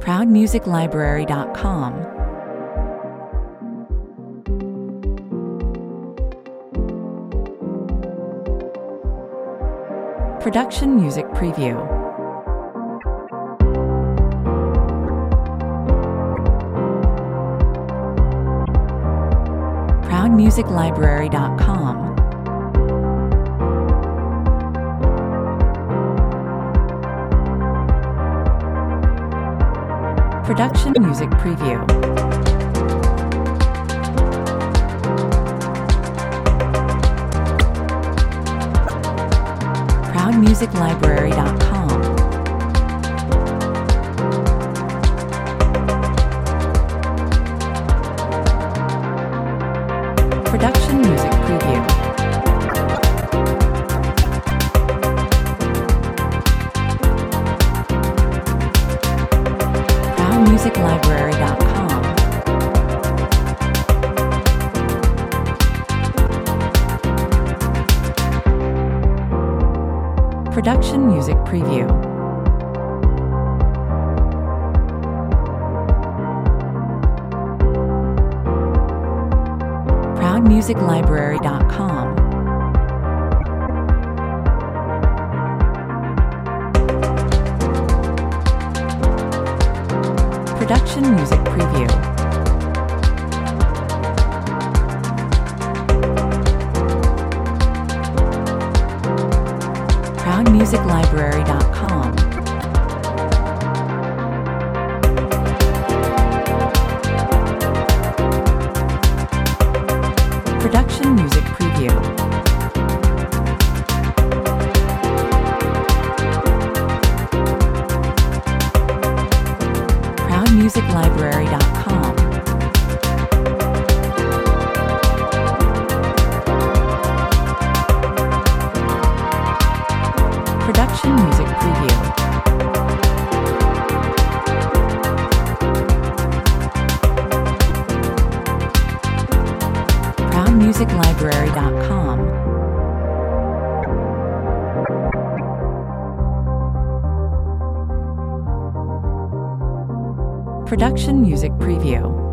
ProudMusicLibrary.com. Production Music Preview. ProudMusicLibrary.com. Production Music Preview. ProudMusicLibrary.com. Production Music Preview. ProudMusicLibrary.com. Production Music Preview. ProudMusicLibrary.com. Production Music Preview. ProudMusicLibrary.com. Production Music Preview. ProudMusicLibrary.com. Production Music Preview. ProudMusicLibrary.com. Production Music Preview.